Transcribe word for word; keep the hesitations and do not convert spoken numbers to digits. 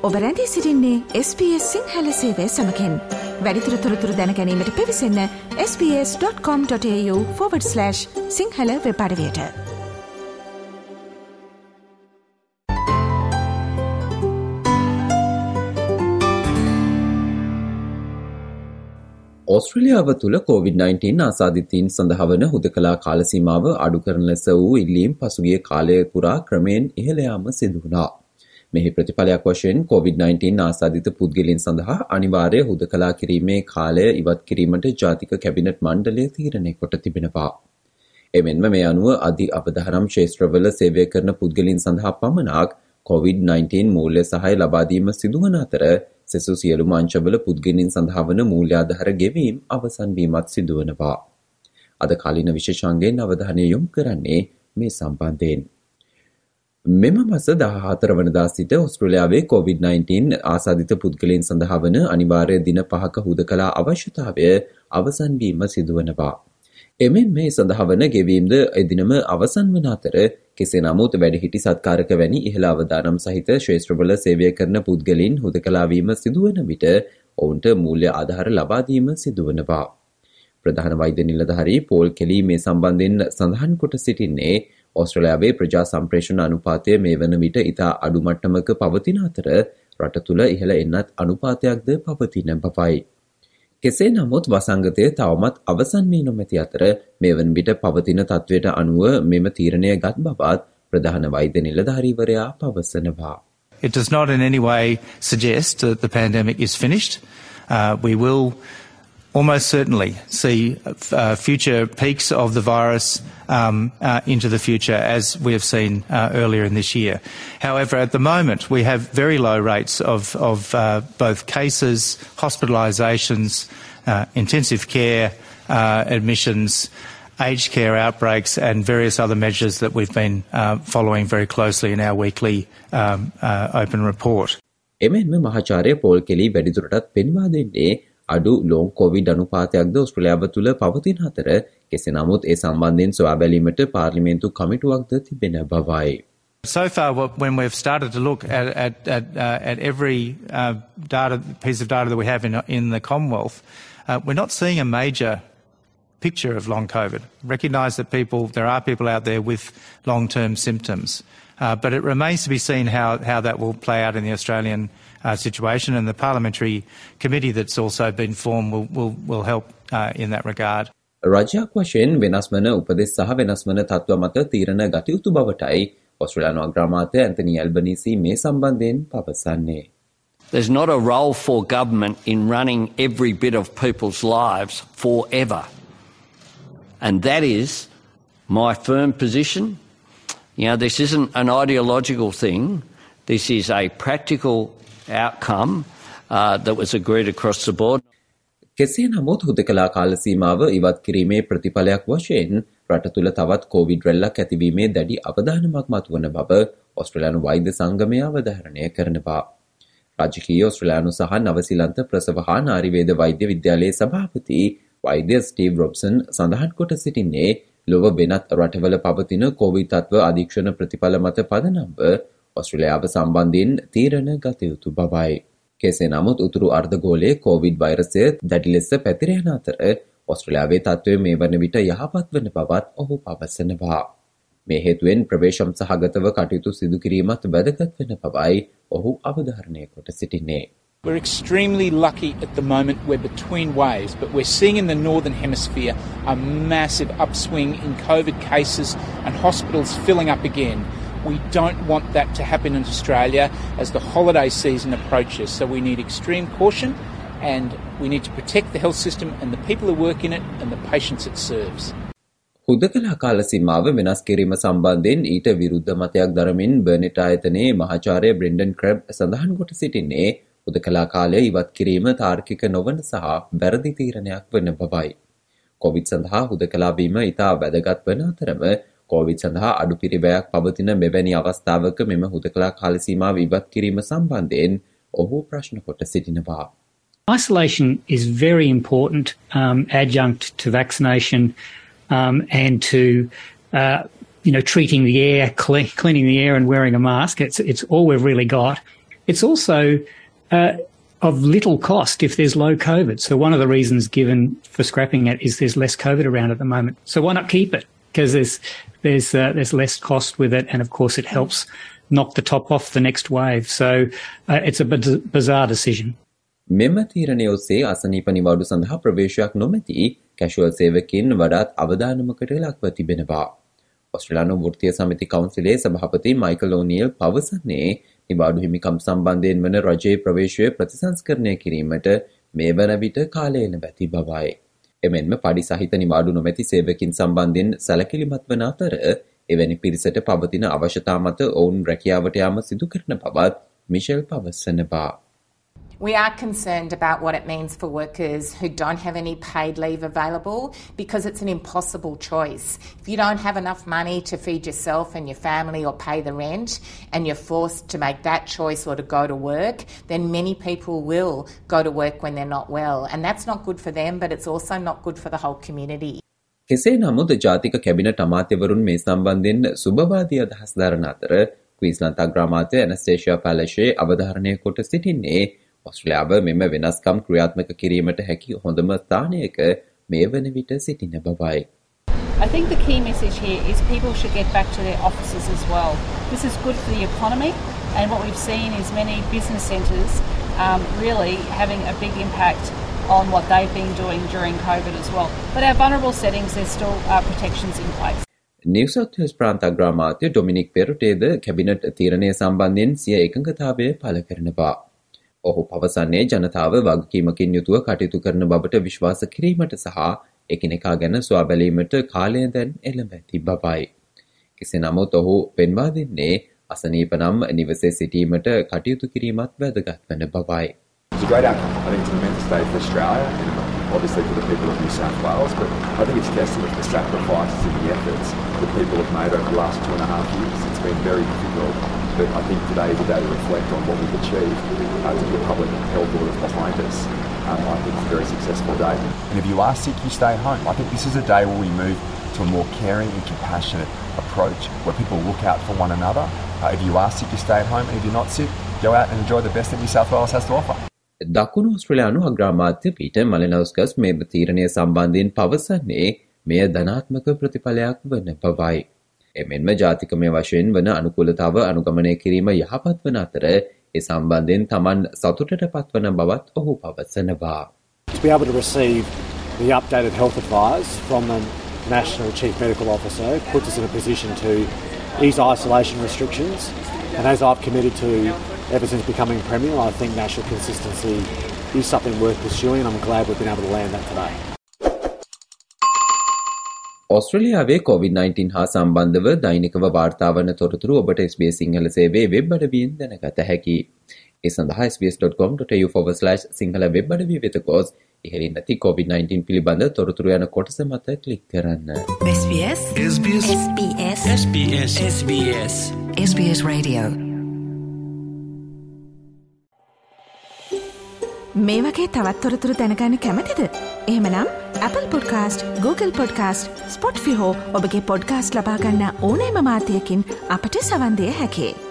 ඔබ රැඳී සිටින්නේ එස් බී එස් සිංහල සේවය සමගින්. වැඩිදුර තොරතුරු දැන ගැනීමට පිවිසන්න S B S dot com dot A U forward slash Sinhala web අඩවියට. ඕස්ට්‍රේලියාව තුළ කොවිඩ් නයින්ටීන් ආසාදිතයින් සඳහා වන හුදකලා කාල සීමාව අඩු කරන ලෙස වූ ඉල්ලීම් පසුගිය කාලය පුරා ක්‍රමයෙන් ඉහළ යාම සිදු වුණා. මෙහි ප්‍රතිඵලයක් වශයෙන් කොවිඩ් නයින්ටීන් ආසාදිත පුද්ගලයන් සඳහා අනිවාර්ය හුදකලා කිරීමේ කාලය ඉවත් කිරීමට ජාතික කැබිනට් මණ්ඩලය තීරණය කොට තිබෙනවා. එමෙන්ම මේ අනුව අධි අවදානම් ක්ෂේත්‍රවල සේවය කරන පුද්ගලයන් සඳහා පමණක් කොවිඩ් නයින්ටීන් මූල්‍ය සහාය ලබා දීම සිදුවන අතර සෙසු සියලුම අංශවල පුද්ගලයන් සඳහා වන මූල්‍ය ආධාර ගෙවීම අවසන් වීමත් සිදුවනවා. අද කාලින විශේෂාංගයෙන් අවධානය යොමු කරන්නේ මේ සම්බන්ධයෙන්. මෙම මාස දහහතර වනදා සිට ඕස්ට්‍රේලියාවේ කොවිඩ් නයින්ටීන් ආසාදිත පුද්ගලයන් සඳහා වන අනිවාර්ය දින පහක හුදකලා අවශ්‍යතාවය අවසන් වීම සිදුවනවා. එමෙන් මේ සඳහා වන ගෙවීම්ද එදිනම අවසන් වන අතර කෙසේ නමුත් වැඩිහිටි සත්කාරක වැනි ඉහළ අවදානම් සහිත ශ්‍රේෂ්ඨ සේවය කරන පුද්ගලයන් හුදකලා වීම සිදුවන විට ඔවුන්ට මූල්‍ය ආධාර ලබා දීම සිදුවනවා. ප්‍රධාන වෛද්‍ය නිලධාරී පෝල් කෙලි මේ සම්බන්ධයෙන් සඳහන් කොට සිටින්නේ ඕස්ට්‍රේලියාවේ ප්‍රජා සම්ප්‍රේෂණ අනුපාතය මේ වන විට ඉතා අඩු මට්ටමක පවතින අතර රට තුළ ඉහළ එන්නත් අනුපාතයක්ද පවතින බවයි. කෙසේ නමුත් වසංගතය තවමත් අවසන් වී නොමැති අතර මේ වන විට පවතින තත්ත්වයට අනුව මෙම තීරණය ගත් බවත් ප්‍රධාන වෛද්‍ය නිලධාරීවරයා පවසනවා. It does not in any way suggest that the pandemic is finished. Uh, we will almost certainly see uh, future peaks of the virus um, uh, into the future, as we have seen uh, earlier in this year. However, at the moment, we have very low rates of, of uh, both cases, hospitalisations, uh, intensive care uh, admissions, aged care outbreaks, and various other measures that we've been uh, following very closely in our weekly um, uh, open report. එමෙන්ම මහාචාර්ය Paul කෙලි වැඩිදුරටත් පෙන්වා දෙන්නේ අඩු long Covid අනුපාතයක්ද ඕස්ට්‍රේලියාව තුළ පවතින අතර කෙසේ නමුත් ඒ සම්බන්ධයෙන් සොයා බැලීමට පාර්ලිමේන්තු කමිටුවක්ද තිබෙන බවයි. So far, when we've started to look at at at, uh, at every uh, data piece of data that we have in in the Commonwealth, uh, we're not seeing a major picture of long COVID. Recognise that people there are people out there with long-term symptoms, uh, but it remains to be seen how how that will play out in the Australian Uh, situation, and the parliamentary committee that's also been formed will will, will help uh, in that regard. රාජ්‍යයක් වශයෙන් වෙනස් වන උපදෙස් සහ වෙනස් වන තත්ත්ව මත තීරණ ගත යුතු බවටයි ඕස්ට්‍රේලියානු අග්‍රාමාත්‍ය ඇන්තනි ඇල්බනීසි මේ සම්බන්ධයෙන් පවසන්නේ. There's not a role for government in running every bit of people's lives forever. And that is my firm position. You know, this isn't an ideological thing. This is a practical outcome uh, that was agreed across the board. කෙසේ නමුත් හුදකලා කාල සීමාව ඉවත් කිරීමේ ප්‍රතිඵලයක් වශයෙන් රට තුළ තවත් කොවිඩ් රැල්ලක් ඇතිවීමේ දැඩි අවධානමක් මතුවන බව ඕස්ට්‍රේලියානු වෛද්‍ය සංගමය අවධාරණය කරනවා. රාජකීය ඕස්ට්‍රේලියානු සහ නවසීලන්ත ප්‍රසව හා නාරි වේද වෛද්‍ය විද්‍යාලයේ සභාපති වෛද්‍ය ස්ටීව් රොබ්සන් සඳහන් කොට සිටින්නේ ලොව වෙනත් රටවල පවතින කොවිඩ් තත්ත්ව අධීක්ෂණ ප්‍රතිඵල මත පදනම්ව ඔස්ට්‍රේලියාව සම්බන්ධයෙන් තීරණ ගත යුතු බවයි. කෙසේ නමුත් උතුරු අර්ධගෝලයේ කොවිඩ් වෛරසය දැඩි ලෙස පැතිර යන අතර ඔස්ට්‍රේලියාවේ තත්ත්වය මේ වන විට යහපත් වන බවත් ඔහු පවසනවා. මේ හේතුවෙන් ප්‍රවේශම් සහගතව කටයුතු සිදු කිරීමත් වැදගත් වන බවයි ඔහු අවධාරණය කොට සිටින්නේ. We're extremely lucky at the moment. We're between waves, but we're seeing in the Northern Hemisphere a massive upswing in COVID cases and hospitals filling up again. We don't want that to happen in Australia as the holiday season approaches. So we need extreme caution and we need to protect the health system and the people who work in it and the patients it serves. හුදකලා කාල සීමාව වෙනස් කිරීම සම්බන්ධයෙන් ඊට විරුද්ධ මතයක් දරමින් බර්නෙට් ආයතනයේ මහාචාර්ය බ්‍රෙන්ඩන් ක්‍රැබ් සඳහන් කොට සිටින්නේ හුදකලා කාලය ඉවත් කිරීම තාර්කික නොවන සහ වැරදි තීරණයක් වන බවයි. කොවිඩ් සඳහා හුදකලා වීම ඉතා වැදගත් වන අතරම කොවිඩ් සඳහා අඩු පිරිවැයක් පවතින මෙවැනි අවස්ථාවක මෙම හුදකලා කාල සීමාව ඉවත් කිරීම සම්බන්ධයෙන් ඔහු ප්‍රශ්න කොට සිටිනවා. Isolation is very important um, adjunct to vaccination um, and to uh, you know treating the air, cle- cleaning the air and wearing a mask. It's it's all we've really got. It's also uh, of little cost if there's low COVID. So one of the reasons given for scrapping it is there's less COVID around at the moment. So why not keep it? Because there's there's uh, there's less cost with it, and of course it helps knock the top off the next wave. So uh, it's a b- bizarre decision. මෙම තීරණය ඔස්සේ අසනීප නිවාඩු සඳහා ප්‍රවේශයක් නොමැති casual සේවකින් වඩාත් අවධානමකට ලක්ව තිබෙනවා. ඔස්ට්‍රේලියානු වෘත්තීය සමිති කවුන්සිලේ සභාපති මයිකල් ඕනියල් පවසන්නේ නිවාඩු හිමිකම් සම්බන්ධයෙන් වන රජයේ ප්‍රවේශය ප්‍රතිසංස්කරණය කිරීමට මේ වන විට කාලය ලැබති බවයි. එමෙන්ම පඩි සහිත නිවාඩු නොමැති සේවකින් සම්බන්ධයෙන් සැලකිලිමත් වන අතර එවැනි පිරිසට පවතින අවශ්‍යතා මත ඔවුන් රැකියාවට යාම සිදු කරන බවත් මිෂෙල් පවසනවා. We are concerned about what it means for workers who don't have any paid leave available because it's an impossible choice. If you don't have enough money to feed yourself and your family or pay the rent and you're forced to make that choice or to go to work, then many people will go to work when they're not well. And that's not good for them, but it's also not good for the whole community. කෙසේ නමුත් ජාතික cabinet අමාත්‍යවරුන් මේ සම්බන්ධයෙන් සුබවාදී අදහස් දරන අතර ක්වීන්ස්ලන්ත අග්‍රාමාත්‍ය ඇනස්ටේෂියා පැලෂේ අවධාරණය කොට සිටින්නේ ඔස්ට්‍රේලියාව මෙම වෙනස්කම් ක්‍රියාත්මක කිරීමට හැකි හොඳම ස්ථානයක මේ වන විට සිටින බවයි. I think the key message here is people should get back to their offices as well. This is good for the economy, and what we've seen is many business centres um, really having a big impact on what they've been doing during COVID as well. But our vulnerable settings, there's still uh, protections in place. New South Wales ප්‍රාන්ත අග්‍රාමාත්‍ය Dominic Perrottet cabinet තීරණය සම්බන්ධයෙන් සිය එකඟතාවය පළ කරනවා. ඔහු පවසන්නේ ජනතාව වගකීමකින් යුතුව කටයුතු කරන බවට විශ්වාස කිරීමට සහ එකිනෙකා ගැන සොයා බැලීමට කාලය දැන් එළඹ ඇති බවයි. කෙසේ නමුත් ඔහු පෙන්වා දෙන්නේ අසනීප නම් නිවසේ සිටීමට කටයුතු කිරීමත් වැදගත් වන බවයි. It's a great outcome. I think it's an immense day for Australia and obviously for the people of New South Wales, but I think it's testament to the sacrifices and the efforts that people have made over the last two and a half years. It's been very difficult, but I think today is a day to reflect on what we've achieved uh, to put public health orders behind us. Um, I think it's a very successful day. And if you are sick, you stay home. I think this is a day where we move to a more caring and compassionate approach where people look out for one another. Uh, if you are sick, you stay at home. And if you're not sick, go out and enjoy the best that New South Wales has to offer. දකුණු ඔස්ට්‍රේලියානු අග්‍රාමාත්‍ය Peter මලිනවස්කස් මේ තීරණය සම්බන්ධයෙන් පවසන්නේ මෙය ධනාත්මක ප්‍රතිඵලයක් වන බවයි. එමෙන්ම ජාතිකමය වශයෙන් වන අනුකූලතාව අනුගමනය කිරීම යහපත් වන අතර ඒ සම්බන්ධයෙන් තමන් සතුටට පත්වන බවත් ඔහු පවසනවා. To be able to receive the updated health advice from the National Chief Medical Officer puts us in a position to ease isolation restrictions, and as I've committed to ever since becoming Premier, I think national consistency is something worth pursuing, and I'm glad we've been able to land that today. ඔස්ට්‍රේලියාවේ COVID nineteen හා සම්බන්ධව දෛනිකව වාර්තා වන තොරතුරු ඔබට S B S Sinhala සේවයේ web අඩවියෙන් දැනගත හැකියි. ඒ සඳහා S B S dot com dot a u forward slash Sinhala web අඩවිය වෙත ගොස් ඉහළින් නැති කොවිඩ් නයින්ටීන් පිළිබඳ තොරතුරු යන කොටස මත ක්ලික් කරන්න. S B S S B S S B S S B S S B S S B S Radio. මේ වගේ තවත් තොරතුරු දැනගන්න කැමතිද? එහෙමනම් Apple Podcast, Google Podcast, Spotify හෝ ඔබගේ පොඩ්කාස්ට් ලබා ගන්න ඕනෑම මාධ්‍යයකින් අපට සවන් දිය හැකියි.